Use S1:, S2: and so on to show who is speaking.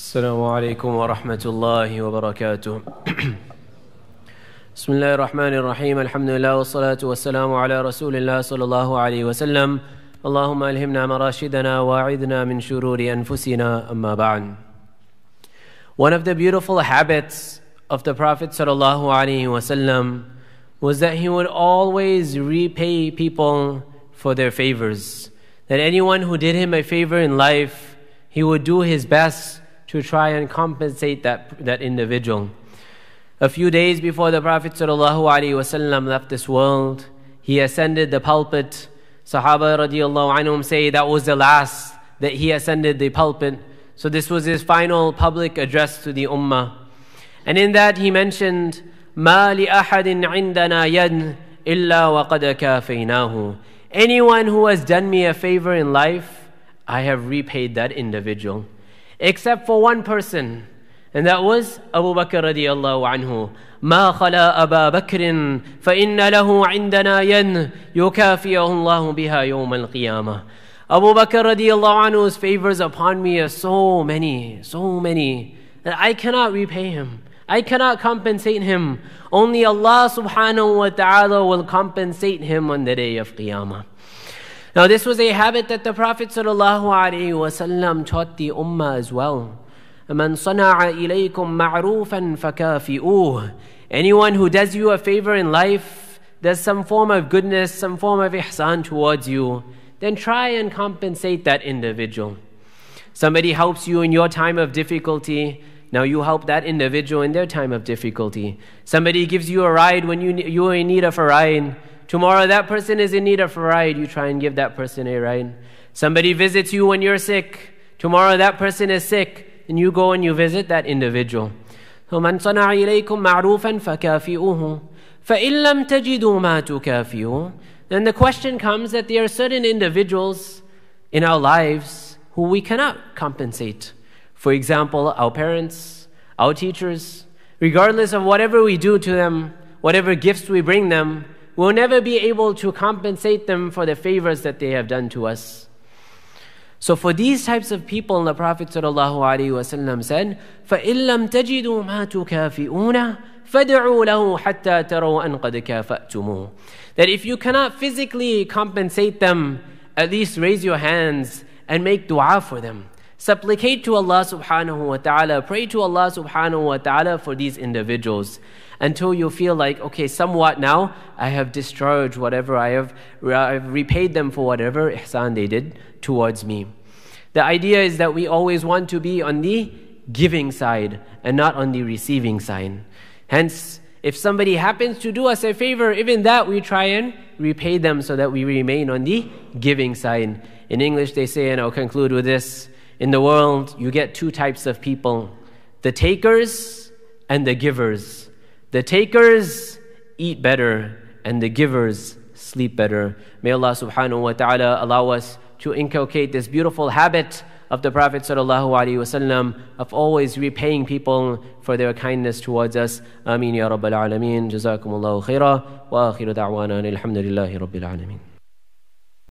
S1: السلام عليكم ورحمة الله وبركاته. بسم الله الرحمن الرحيم. الحمد لله والصلاة والسلام على رسول الله صلى الله عليه وسلم. اللهم ألهمنا مراشدنا واعذنا من شرور أنفسنا أما بعد. One of the beautiful habits of the Prophet sallallahu alaihi wasallam was that he would always repay people for their favors. That anyone who did him a favor in life, he would do his best to try and compensate that individual. A few days before the Prophet ﷺ left this world, he ascended the pulpit. Sahaba radiallahu anhum say that was the last that he ascended the pulpit. So this was his final public address to the ummah. And in that he mentioned, مَا لِأَحَدٍ عِنْدَنَا يَدٍ إِلَّا وَقَدْ كَافَيْنَاهُ. Anyone who has done me a favor in life, I have repaid that individual. Except for one person, and that was Abu Bakr radiallahu anhu. مَا خَلَا أَبَا بَكْرٍ فَإِنَّ لَهُ عِنْدَنَا يَدٍ يُكَافِيَهُ اللَّهُ بِهَا يَوْمَ الْقِيَامَةِ. Abu Bakr radiallahu anhu's favors upon me are so many, that I cannot repay him. I cannot compensate him. Only Allah subhanahu wa ta'ala will compensate him on the day of Qiyamah. Now this was a habit that the Prophet ﷺ taught the ummah as well. مَنْ صَنَعَ إِلَيْكُمْ مَعْرُوفًا فَكَافِئُوهُ. Anyone who does you a favor in life, does some form of goodness, some form of ihsan towards you, then try and compensate that individual. Somebody helps you in your time of difficulty, now you help that individual in their time of difficulty. Somebody gives you a ride when you are in need of a ride. Tomorrow that person is in need of a ride, you try and give that person a ride. Somebody visits you when you're sick. Tomorrow that person is sick, and you go and you visit that individual. فَمَنْ صَنَعَ إِلَيْكُمْ مَعْرُوفًا فَكَافِئُوهُ فَإِن لَمْ تَجِدُوا مَا تُكَافِئُوهُ. Then the question comes that there are certain individuals in our lives who we cannot compensate. For example, our parents, our teachers. Regardless of whatever we do to them, whatever gifts we bring them, we'll never be able to compensate them for the favors that they have done to us. So for these types of people, the Prophet ﷺ said, فَإِن لَمْ تَجِدُوا مَا تُكَافِئُونَ فَادْعُوا لَهُ حَتَّى تَرَوْا أَنْ قَدْ كَافَأْتُمُوهُ. That if you cannot physically compensate them, at least raise your hands and make dua for them. Supplicate to Allah subhanahu wa ta'ala, pray to Allah subhanahu wa ta'ala for these individuals until you feel like, okay, somewhat now I have discharged whatever I've repaid them for whatever ihsan they did towards me. The idea is that we always want to be on the giving side and not on the receiving side. Hence, if somebody happens to do us a favor, even that we try and repay them so that we remain on the giving side. In English they say, and I'll conclude with this, in the world, you get two types of people, the takers and the givers. The takers eat better and the givers sleep better. May Allah subhanahu wa ta'ala allow us to inculcate this beautiful habit of the Prophet sallallahu alaihi wasallam of always repaying people for their kindness towards us. Ameen ya Rabbal Alameen. Jazakumullahu khaira. Wa akhiru da'wana alhamdulillahi Rabbil Alameen.